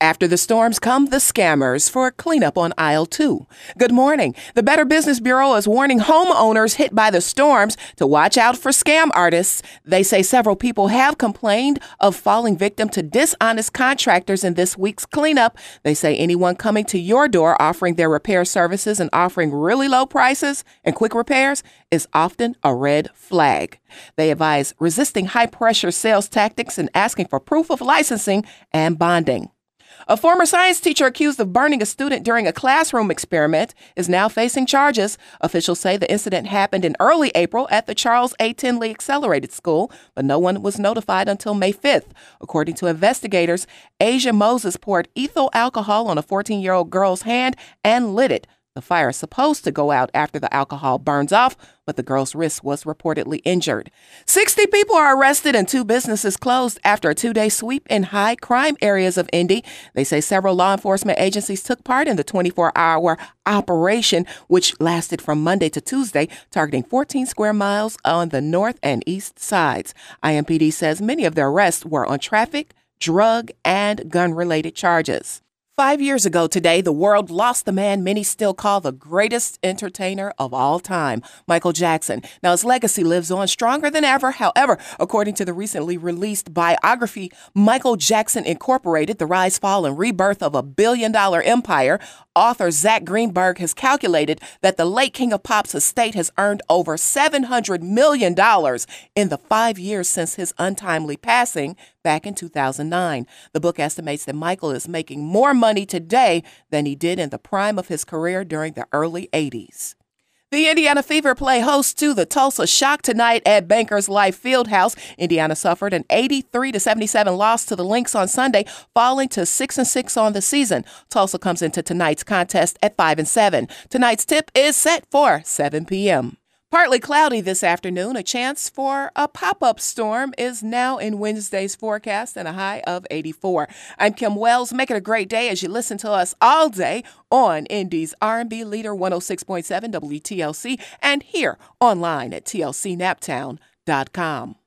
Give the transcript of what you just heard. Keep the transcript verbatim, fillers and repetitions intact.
After the storms come the scammers for cleanup on aisle two. Good morning. The Better Business Bureau is warning homeowners hit by the storms to watch out for scam artists. They say several people have complained of falling victim to dishonest contractors in this week's cleanup. They say anyone coming to your door offering their repair services and offering really low prices and quick repairs is often a red flag. They advise resisting high-pressure sales tactics and asking for proof of licensing and bonding. A former science teacher accused of burning a student during a classroom experiment is now facing charges. Officials say the incident happened in early April at the Charles A. Tinley Accelerated School, but no one was notified until May fifth. According to investigators, Asia Moses poured ethyl alcohol on a fourteen-year-old girl's hand and lit it. The fire is supposed to go out after the alcohol burns off, but the girl's wrist was reportedly injured. sixty people are arrested and two businesses closed after a two-day sweep in high-crime areas of Indy. They say several law enforcement agencies took part in the twenty-four hour operation, which lasted from Monday to Tuesday, targeting fourteen square miles on the north and east sides. I M P D says many of their arrests were on traffic, drug, and gun-related charges. Five years ago today, the world lost the man many still call the greatest entertainer of all time, Michael Jackson. Now, his legacy lives on stronger than ever. However, according to the recently released biography, Michael Jackson Incorporated, The Rise, Fall, and Rebirth of a Billion-Dollar Empire, author Zach Greenberg has calculated that the late King of Pop's estate has earned over seven hundred million dollars in the five years since his untimely passing back in two thousand nine. The book estimates that Michael is making more money today than he did in the prime of his career during the early eighties. The Indiana Fever play host to the Tulsa Shock tonight at Bankers Life Fieldhouse. Indiana suffered an eighty-three to seventy-seven loss to the Lynx on Sunday, falling to six and six on the season. Tulsa comes into tonight's contest at five and seven. Tonight's tip is set for seven p.m. Partly cloudy this afternoon. A chance for a pop-up storm is now in Wednesday's forecast and a high of eighty-four. I'm Kim Wells. Make it a great day as you listen to us all day on Indy's R and B leader one oh six point seven W T L C and here online at T L C naptown dot com.